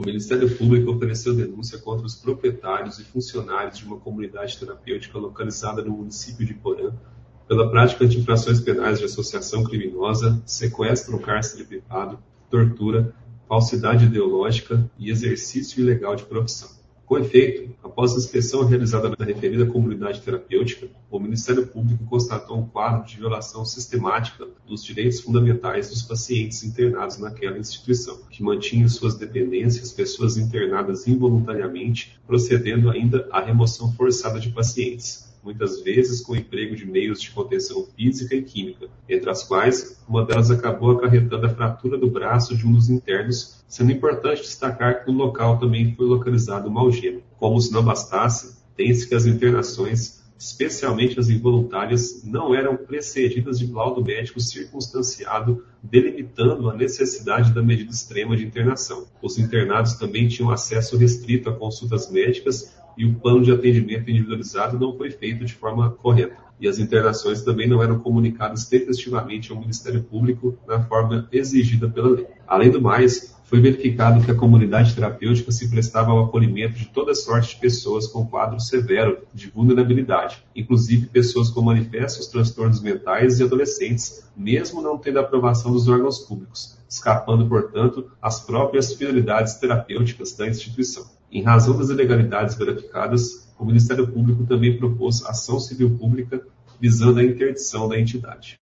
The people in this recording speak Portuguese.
O Ministério Público ofereceu denúncia contra os proprietários e funcionários de uma comunidade terapêutica localizada no município de Porã pela prática de infrações penais de associação criminosa, sequestro ou cárcere privado, tortura, falsidade ideológica e exercício ilegal de profissão. Com efeito, após a inspeção realizada na referida comunidade terapêutica, o Ministério Público constatou um quadro de violação sistemática dos direitos fundamentais dos pacientes internados naquela instituição, que mantinha suas dependências pessoas internadas involuntariamente, procedendo ainda à remoção forçada de pacientes, muitas vezes com o emprego de meios de contenção física e química, entre as quais uma delas acabou acarretando a fratura do braço de um dos internos, sendo importante destacar que no local também foi localizado uma algema. Como se não bastasse, tem-se que as internações, especialmente as involuntárias, não eram precedidas de laudo médico circunstanciado delimitando a necessidade da medida extrema de internação. Os internados também tinham acesso restrito a consultas médicas e o plano de atendimento individualizado não foi feito de forma correta. E as internações também não eram comunicadas tempestivamente ao Ministério Público na forma exigida pela lei. Além do mais, foi verificado que a comunidade terapêutica se prestava ao acolhimento de toda sorte de pessoas com quadro severo de vulnerabilidade, inclusive pessoas com manifestos transtornos mentais e adolescentes, mesmo não tendo a aprovação dos órgãos públicos, escapando, portanto, às próprias finalidades terapêuticas da instituição. Em razão das ilegalidades verificadas, o Ministério Público também propôs ação civil pública visando a interdição da entidade.